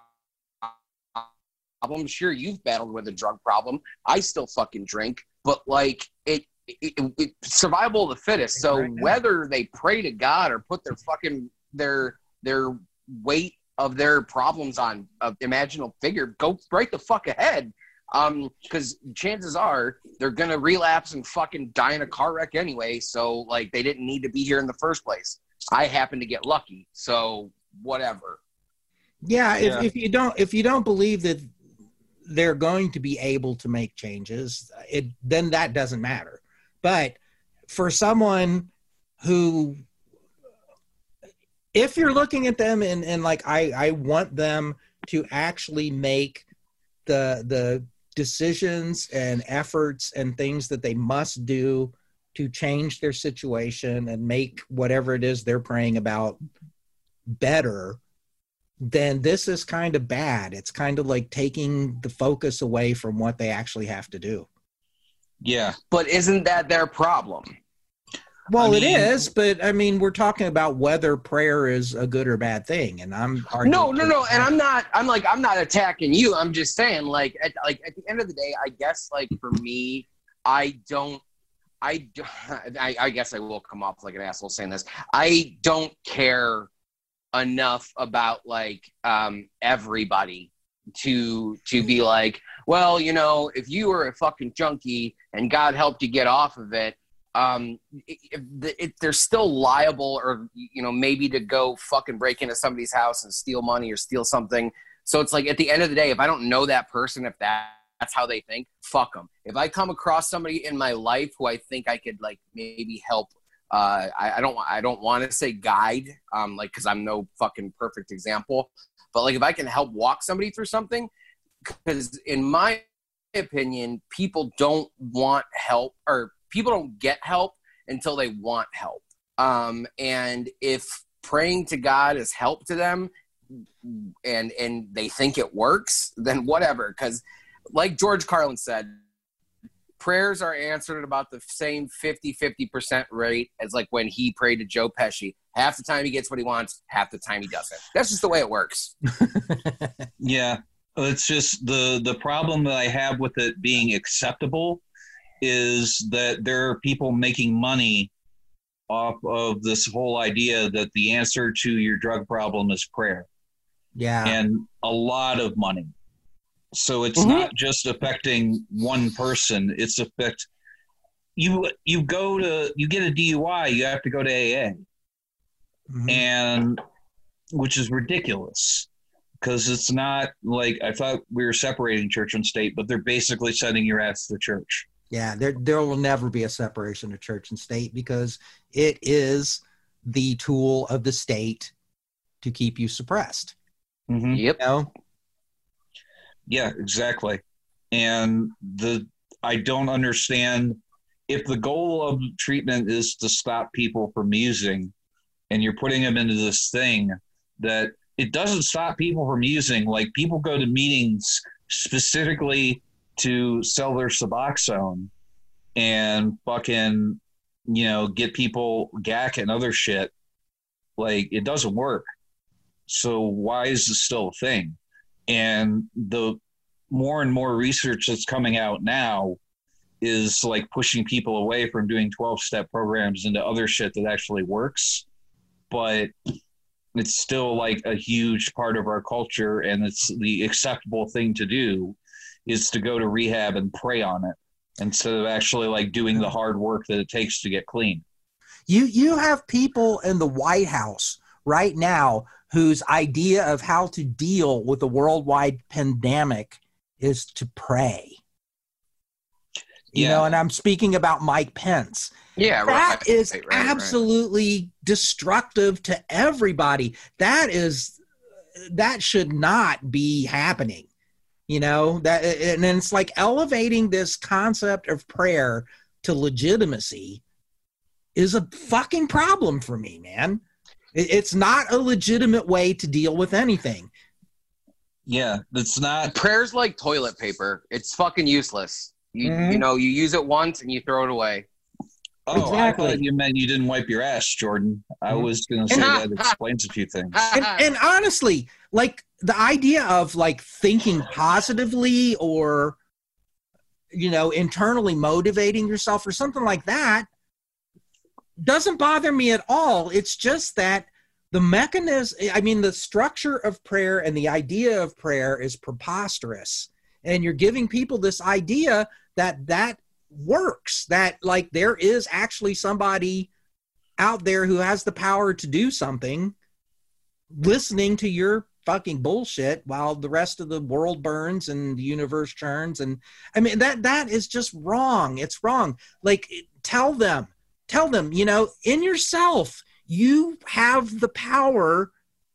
I'm sure you've battled with a drug problem. I still fucking drink, but like, it, it, it, it survival of the fittest. So Right now. whether they pray to God or put their fucking their their weight of their problems on an imaginal figure, go right the fuck ahead. Um, because chances are they're gonna relapse and fucking die in a car wreck anyway. So like, they didn't need to be here in the first place. I happen to get lucky, so whatever. Yeah, if, Yeah. if you don't if you don't believe that they're going to be able to make changes, it then that doesn't matter. But for someone who, if you're looking at them and, and like I, I want them to actually make the the decisions and efforts and things that they must do to change their situation and make whatever it is they're praying about better, then this is kind of bad. It's kind of like taking the focus away from what they actually have to do. Yeah. But isn't that their problem? Well, I it mean- is, but I mean, we're talking about whether prayer is a good or bad thing, and I'm arguing No, no, that- no. And I'm not. I'm like. I'm not attacking you. I'm just saying, like, at, like at the end of the day, I guess, like for me, I don't. I, do- I, I guess I will come off like an asshole saying this. I don't care enough about like um, everybody to to be like, well, you know, if you were a fucking junkie and God helped you get off of it, um, it, it, it, they're still liable, or you know, maybe to go fucking break into somebody's house and steal money or steal something. So it's like, at the end of the day, if I don't know that person, if that that's how they think, fuck them. If I come across somebody in my life who I think I could like maybe help, uh, I, I don't I don't want to say guide, um, like because I'm no fucking perfect example, but like if I can help walk somebody through something, because in my opinion, people don't want help, or people don't get help until they want help. Um, and if praying to God is help to them, and and they think it works, then whatever. Because like George Carlin said, prayers are answered at about the same fifty-fifty percent rate as like when he prayed to Joe Pesci. Half the time he gets what he wants, half the time he doesn't. That's just the way it works. Yeah. It's just the, the problem that I have with it being acceptable is that there are people making money off of this whole idea that the answer to your drug problem is prayer, Yeah. and a lot of money. So it's Mhm. not just affecting one person. It's affect you. You go to you get a D U I, you have to go to A A, Mhm. and which is ridiculous because it's not like I thought we were separating church and state, but they're basically sending your ass to church. Yeah, there there will never be a separation of church and state because it is the tool of the state to keep you suppressed. Mm-hmm. Yep. You know? Yeah, exactly. And the I don't understand if the goal of treatment is to stop people from using, and you're putting them into this thing that it doesn't stop people from using. Like people go to meetings specifically to sell their Suboxone and fucking, you know, get people G A C and other shit. Like it doesn't work. So why is this still a thing? And the more and more research that's coming out now is like pushing people away from doing twelve-step programs into other shit that actually works. But it's still like a huge part of our culture, and it's the acceptable thing to do is to go to rehab and pray on it instead of actually like doing the hard work that it takes to get clean. You you have people in the White House right now whose idea of how to deal with a worldwide pandemic is to pray. You Yeah. know, and I'm speaking about Mike Pence. Yeah, That right, is right, right, right. absolutely destructive to everybody. That is that should not be happening. You know, that and then it's like elevating this concept of prayer to legitimacy is a fucking problem for me, man. It, it's not a legitimate way to deal with anything. Yeah, that's not. Prayer's like toilet paper. It's fucking useless. You Mhm. you know, you use it once and you throw it away. Oh, Exactly. I thought you meant you didn't wipe your ass, Jordan. I was going to say that explains a few things. And, and honestly, like the idea of like thinking positively or, you know, internally motivating yourself or something like that doesn't bother me at all. It's just that the mechanism, I mean, the structure of prayer and the idea of prayer is preposterous. And you're giving people this idea that that works, that like there is actually somebody out there who has the power to do something listening to your fucking bullshit while the rest of the world burns and the universe churns. And I mean, that that is just wrong. It's wrong. Like, tell them, tell them, you know, in yourself, you have the power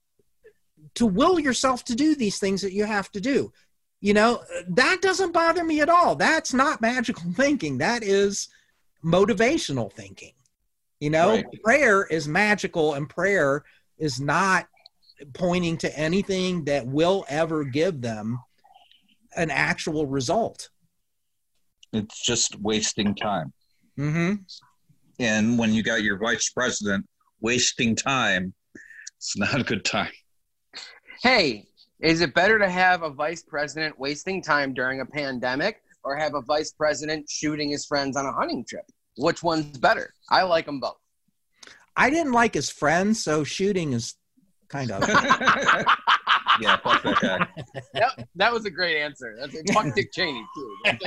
to will yourself to do these things that you have to do. You know, that doesn't bother me at all. That's not magical thinking. That is motivational thinking. You know, Right. prayer is magical, and prayer is not pointing to anything that will ever give them an actual result. It's just wasting time. Mm-hmm. And when you got your vice president wasting time, it's not a good time. Hey, is it better to have a vice president wasting time during a pandemic or have a vice president shooting his friends on a hunting trip? Which one's better? I like them both. I didn't like his friends, so shooting is kind of. Yeah, fuck that guy. Yep, that was a great answer. That's fuck Dick Cheney too.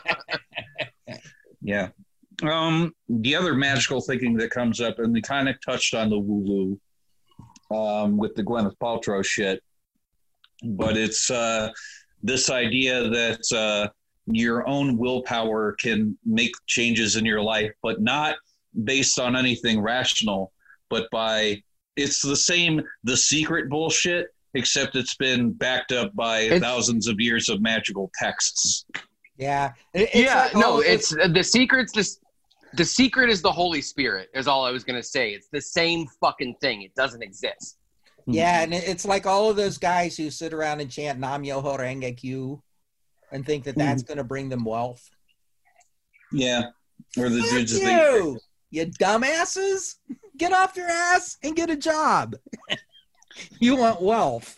Yeah. Um, the other magical thinking that comes up, and we kind of touched on the woo-woo um, with the Gwyneth Paltrow shit, but it's uh, this idea that uh, your own willpower can make changes in your life, but not based on anything rational, but by, it's the same The Secret bullshit, except it's been backed up by It's- thousands of years of magical texts. Yeah. It- it's yeah, like, no, oh, it's the secret's this. The secret is the Holy Spirit. Is all I was gonna say. It's the same fucking thing. It doesn't exist. Yeah, and it- it's like all of those guys who sit around and chant Nam Myoho Renge Kyo and think that that's going to bring them wealth. Yeah. Or the Fuck dudes that think, you, you dumbasses! Get off your ass and get a job. You want wealth.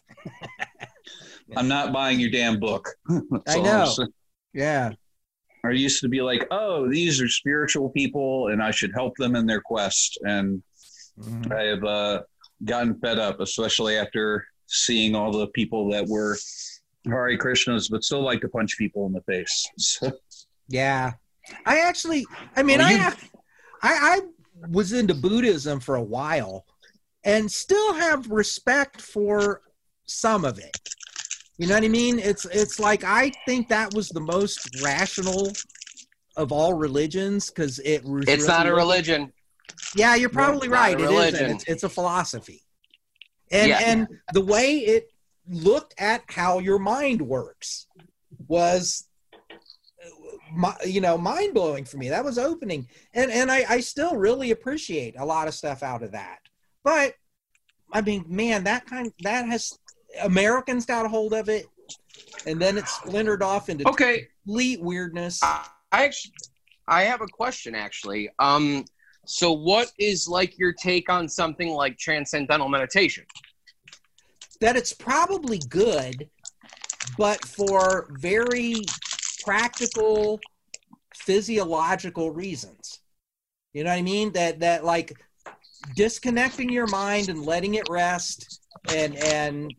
I'm not buying your damn book. That's I all know. I'm saying. Yeah. I used to be like, oh, these are spiritual people and I should help them in their quest. And Mhm. I have uh, gotten fed up, especially after seeing all the people that were Hare Krishnas, but still like to punch people in the face. So, Yeah. I actually, I mean, Well, I, you- have, I I was into Buddhism for a while and still have respect for some of it. You know what I mean? It's it's like I think that was the most rational of all religions because it was It's really not a looking- religion. Yeah, you're probably It's not right. a It religion. isn't. It's, it's a philosophy. And Yeah. and the way it looked at how your mind works was, my, you know, mind blowing for me. That was opening, and and I, I still really appreciate a lot of stuff out of that. But I mean, man, that kind that has Americans got a hold of it, and then it splintered off into Okay, complete weirdness. I actually, I have a question actually. Um, so what is like your take on something like transcendental meditation? That it's probably good, but for very practical physiological reasons. You know what I mean? That that like disconnecting your mind and letting it rest and and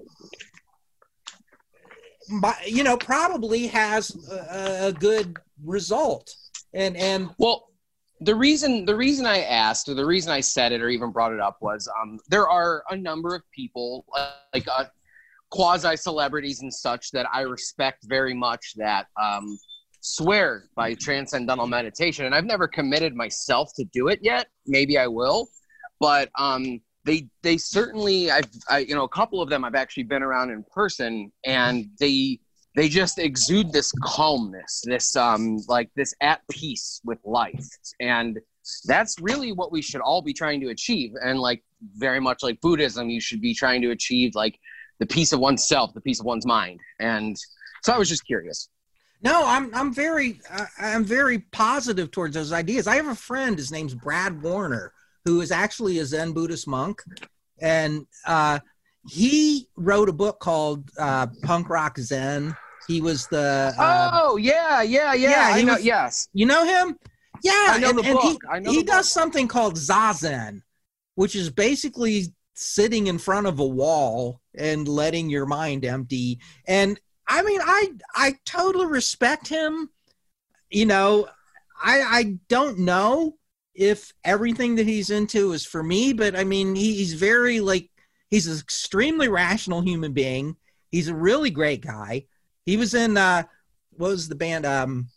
my- you know probably has a, a good result. And and Well, the reason the reason I asked, or the reason I said it, or even brought it up, was um, there are a number of people uh, like uh, quasi celebrities and such that I respect very much that um, swear by transcendental meditation, and I've never committed myself to do it yet. Maybe I will, but um, they they certainly I've I, you know a couple of them I've actually been around in person, and they. They just exude this calmness, this um, like this at peace with life, and that's really what we should all be trying to achieve. And like very much like Buddhism, you should be trying to achieve like the peace of oneself, the peace of one's mind. And so I was just curious. No, I'm I'm very uh, I'm very positive towards those ideas. I have a friend. His name's Brad Warner, who is actually a Zen Buddhist monk, and uh, he wrote a book called uh, Punk Rock Zen. He was the uh, oh yeah yeah yeah, yeah I know was, yes you know him yeah I know and, the and book. he, I know he the does book. something called Zazen, which is basically sitting in front of a wall and letting your mind empty. And I mean I I totally respect him. You know, I I don't know if everything that he's into is for me, but I mean he, he's very like he's an extremely rational human being. He's a really great guy. He was in, uh, what was the band? Um,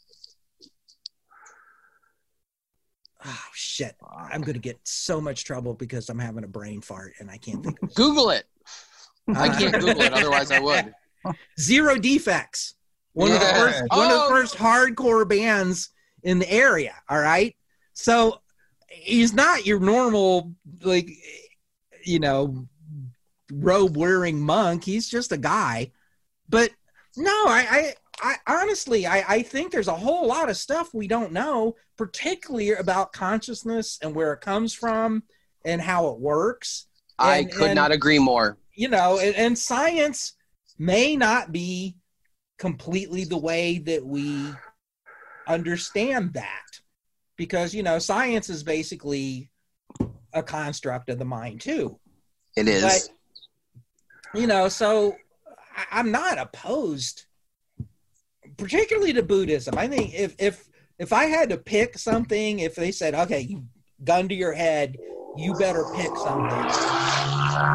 oh, shit. I'm going to get so much trouble because I'm having a brain fart and I can't think of it. Google it. Uh, I can't Google it, otherwise I would. Zero Defects. One, Yes. of the first, one of Oh. the first hardcore bands in the area, all right? So he's not your normal, like, you know, robe-wearing monk. He's just a guy. But no, I, I, I honestly, I, I think there's a whole lot of stuff we don't know, particularly about consciousness and where it comes from and how it works. I And- could and, not agree more. You know, and, and science may not be completely the way that we understand that, because, you know, science is basically a construct of the mind too. It is. But, you know, so I- I'm not opposed, particularly to Buddhism. I think if if if I had to pick something, if they said, okay, you gun to your head, you better pick something. What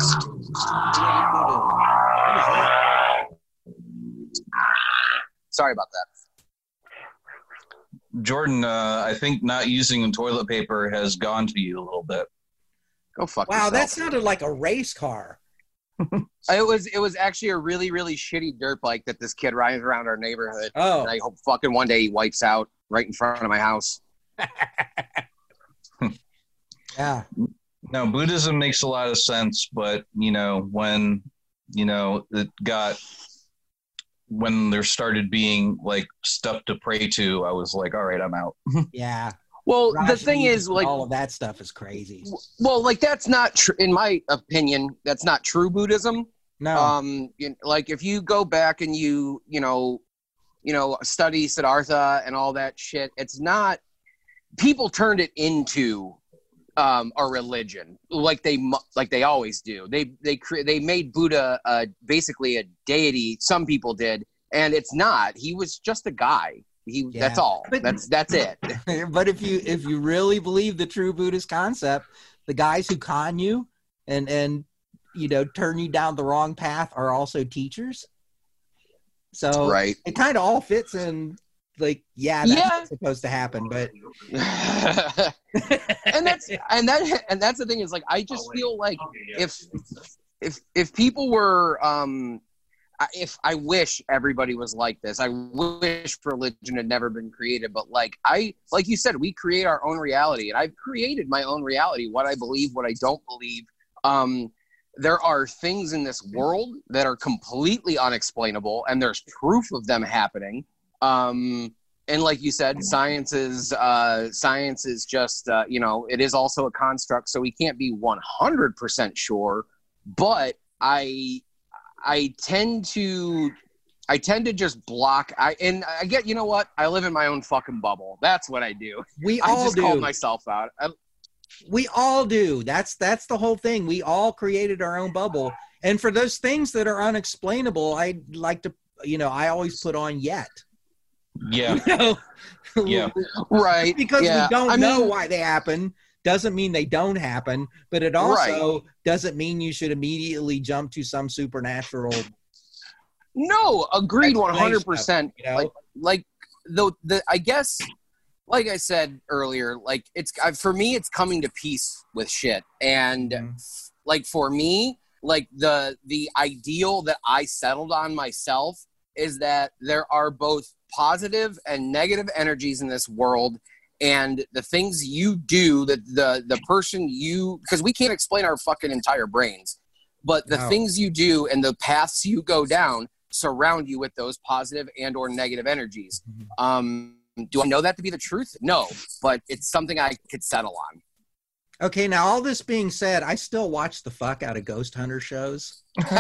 is that? Sorry about that. Jordan, uh, I think not using toilet paper has gone to you a little bit. Go fuck Wow, that yourself. sounded like a race car. It was it was actually a really really shitty dirt bike that this kid rides around our neighborhood. Oh, And I hope fucking one day he wipes out right in front of my house. yeah. No, Buddhism makes a lot of sense, but you know, when you know it got when there started being like stuff to pray to, I was like, all right, I'm out. Yeah. Well, the Raj thing music is, and like, all of that stuff is crazy. well, like that's not true. In my opinion, that's not true Buddhism. No. Um, you, like if you go back and you, you know, you know, study Siddhartha and all that shit, it's not. People turned it into um, a religion, like they mu- like they always do. They they cre- they made Buddha uh, basically a deity. Some people did, and it's not. He was just a guy. He Yeah. that's all. But- That's that's it. But if you if you really believe the true Buddhist concept, the guys who con you and and you know turn you down the wrong path are also teachers. So Right. it kind of all fits in. Like, yeah, that's Yeah. what's supposed to happen, but and that's and that and that's the thing is like I just feel like if if if people were um I- if I wish everybody was like this. I wish religion had never been created, but like I like you said, we create our own reality, and I've created my own reality, what I believe, what I don't believe. Um there are things in this world that are completely unexplainable, and there's proof of them happening. Um and like you said, science is uh, science is just uh, you know, it is also a construct, so we can't be one hundred percent sure. But I I tend to I tend to just block. I and I get you know what? I live in my own fucking bubble. That's what I do. we I all just do. called myself out. I, We all do. That's that's the whole thing. We all created our own bubble. And for those things that are unexplainable, I like to, you know, I always put on yet. Yeah. You know? Yeah. Right. Because yeah. we don't I know mean, why they happen doesn't mean they don't happen, but it also doesn't mean you should immediately jump to some supernatural. No, agreed one hundred percent. You know? Like, like the, the, I guess, like I said earlier, like it's, uh, for me, it's coming to peace with shit. And Mhm. like, for me, like the, the ideal that I settled on myself is that there are both positive and negative energies in this world. And the things you do, that the, the person you, because we can't explain our fucking entire brains, but the No. things you do and the paths you go down surround you with those positive and or negative energies. Mm-hmm. Um, do I know that to be the truth? No, but it's something I could settle on. Okay, now all this being said, I still watch the fuck out of Ghost Hunter shows. They're,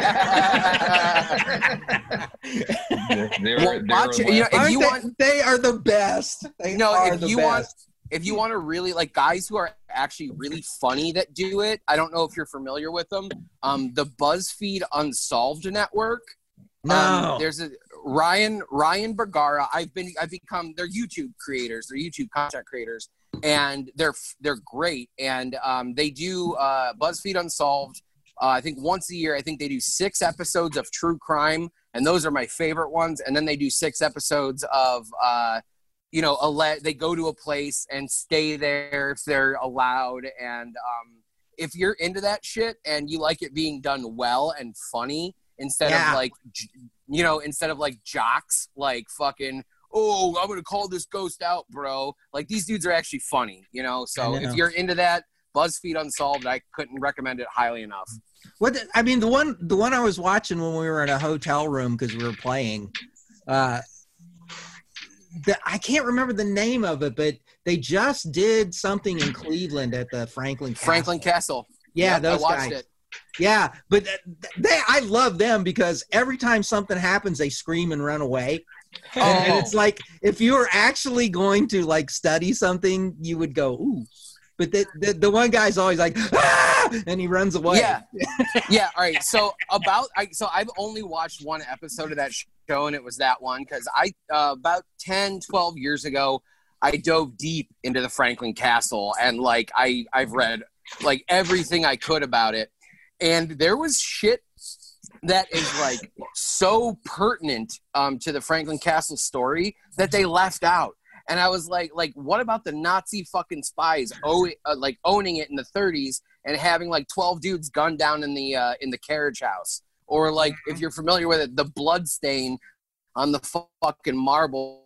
Well, they're watch it, you know, if Aren't you they, want, they are the best. They No, are if the you best. want- if you want to really like guys who are actually really funny that do it, I don't know if you're familiar with them. Um, the BuzzFeed Unsolved Network. No. Um, there's a Ryan Ryan Bergara. I've been I've become they're YouTube creators. They're YouTube content creators, and they're they're great. And um, they do uh, BuzzFeed Unsolved. Uh, I think once a year. I think they do six episodes of true crime, and those are my favorite ones. And then they do six episodes of uh, you know, ele- they go to a place and stay there if they're allowed. And um, if you're into that shit and you like it being done well and funny, instead Yeah. of like, j- you know, instead of like jocks, like fucking, oh, I'm going to call this ghost out, bro. Like these dudes are actually funny, you know? So I know. if you're into that, BuzzFeed Unsolved, I couldn't recommend it highly enough. What the, I mean, the one the one I was watching when we were in a hotel room because we were playing, uh, the, I can't remember the name of it, but they just did something in Cleveland at the Franklin Castle. Franklin Castle. Yeah, Yep, those I watched guys. it. Yeah, but th- they I love them because every time something happens, they scream and run away. And, and Oh. it's like if you were actually going to like study something, you would go ooh. But the the, the one guy's always like ah, and he runs away. Yeah, yeah. All right. So about, I so I've only watched one episode of that show, and it was that one because I uh, about ten, twelve years ago, I dove deep into the Franklin Castle, and like I I've read like everything I could about it, and there was shit that is like so pertinent um, to the Franklin Castle story that they left out. And I was like, like, what about the Nazi fucking spies ow- uh, like owning it in the thirties and having like twelve dudes gunned down in the uh, in the carriage house? Or like, if you're familiar with it, the blood stain on the fucking marble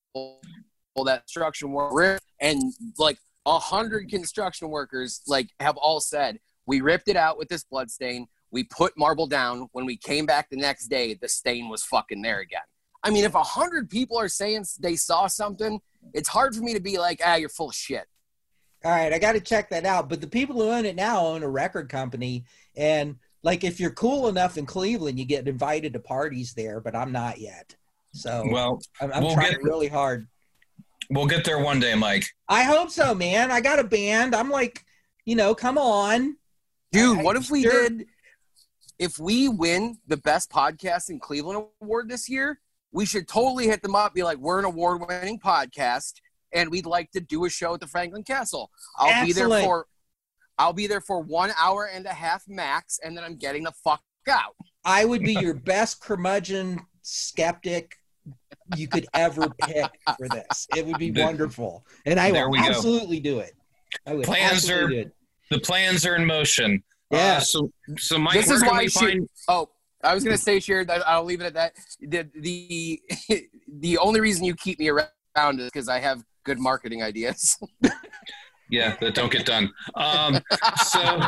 that construction worker and like a hundred construction workers like have all said, we ripped it out with this blood stain. We put marble down. When we came back the next day, the stain was fucking there again. I mean, if a hundred people are saying they saw something, it's hard for me to be like, ah, you're full of shit. All right, I got to check that out. But the people who own it now own a record company, and like if you're cool enough in Cleveland, you get invited to parties there. But I'm not yet, so Well, I'm, I'm we'll trying get- really hard. We'll get there one day, Mike. I hope so, man. I got a band. I'm like, you know, come on, Dude, I- what if we sure. did, if we win the best podcast in Cleveland award this year, we should totally hit them up, be like, we're an award-winning podcast, and we'd like to do a show at the Franklin Castle. I'll be there Excellent. for, I'll be there for one hour and a half max, and then I'm getting the fuck out. I would be your best curmudgeon skeptic you could ever pick for this. It would be The- wonderful, and I There will we go. absolutely do it. I would Plans absolutely are- do it. The plans are in motion. Yeah. Uh, so, so Mike, This where is can why we she- find? Oh, I was gonna say, Sharon, that I'll leave it at that. The the the only reason you keep me around is because I have good marketing ideas. Yeah, that don't get done. Um, so,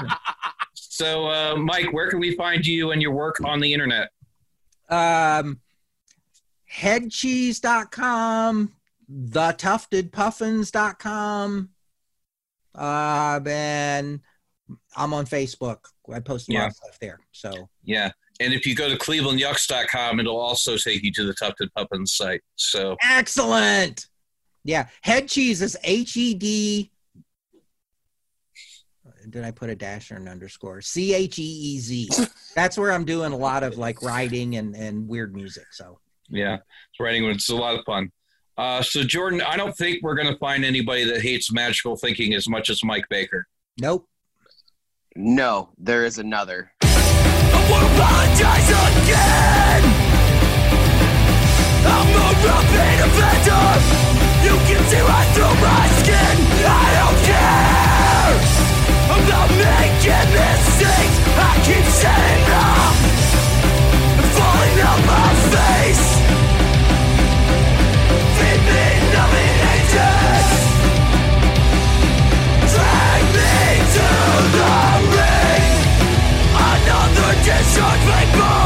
so uh, Mike, where can we find you and your work on the internet? Um, headcheese dot com, the tufted puffins dot com. Uh, and I'm on Facebook. I post a lot Yeah. of stuff there. So Yeah, and if you go to cleveland yucks dot com, it'll also take you to the Tufted Puffins site. So, excellent. Yeah. Head cheese is H E D. Did I put a dash or an underscore? C H E E Z. That's where I'm doing a lot of like writing and, and weird music. So Yeah, it's writing. It's a lot of fun. Uh, so, Jordan, I don't think we're going to find anybody that hates magical thinking as much as Mike Baker. Nope. No, there is another. I won't apologize again. I'm a repeat offender. You can see right through my skin. I don't care about making mistakes. I keep setting up and falling out my face. Feed me numbing agents. Drag me to the ring. Another discharge vapor.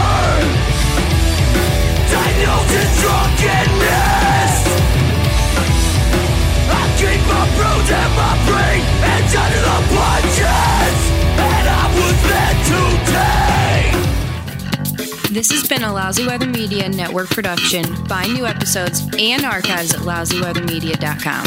Diagnosis drunkenness. I keep my bruise and my brain and under the punches. And I was meant to take. This has been a Lousy Weather Media Network production. Find new episodes and archives at lousy weather media dot com.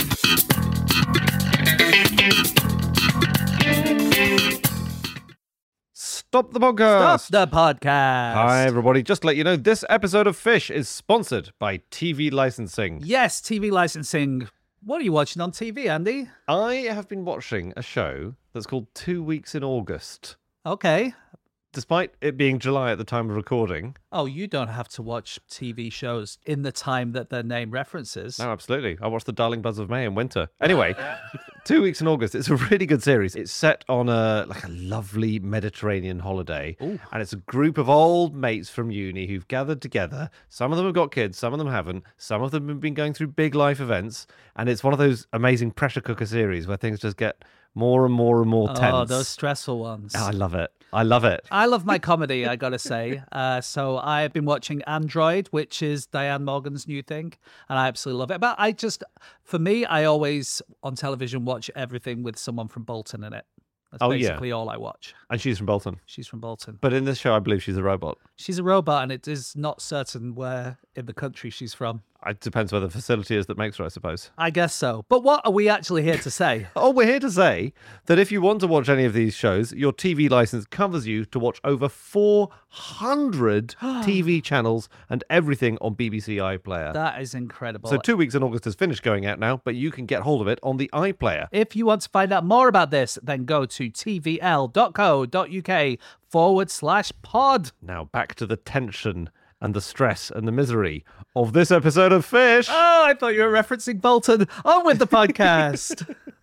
Stop the podcast. Stop the podcast. Hi, everybody. Just to let you know, this episode of Fish is sponsored by T V licensing. Yes, T V licensing. What are you watching on T V, Andy? I have been watching a show that's called Two Weeks in August. Okay. Despite it being July at the time of recording. Oh, you don't have to watch T V shows in the time that their name references. No, absolutely. I watched The Darling Buzz of May in winter. Anyway, Two Weeks in August. It's a really good series. It's set on a like a lovely Mediterranean holiday. Ooh. And it's a group of old mates from uni who've gathered together. Some of them have got kids, some of them haven't. Some of them have been going through big life events. And it's one of those amazing pressure cooker series where things just get more and more and more tense. Oh, those stressful ones. Oh, I love it. I love it. I love my comedy, I gotta say. Uh, so I've been watching Android, which is Diane Morgan's new thing, and I absolutely love it. But I just, for me, I always on television watch everything with someone from Bolton in it. That's Oh, yeah. basically all I watch. And she's from Bolton. She's from Bolton. But in this show, I believe she's a robot. She's a robot, and it is not certain where in the country she's from. It depends where the facility is that makes her, I suppose. I guess so. But what are we actually here to say? Oh, we're here to say that if you want to watch any of these shows, your T V license covers you to watch over four hundred T V channels and everything on B B C iPlayer. That is incredible. So Two Weeks in August has finished going out now, but you can get hold of it on the iPlayer. If you want to find out more about this, then go to tvl.co.uk forward slash pod. Now back to the tension and the stress and the misery of this episode of Fish. Oh, I thought you were referencing Bolton. On with the podcast.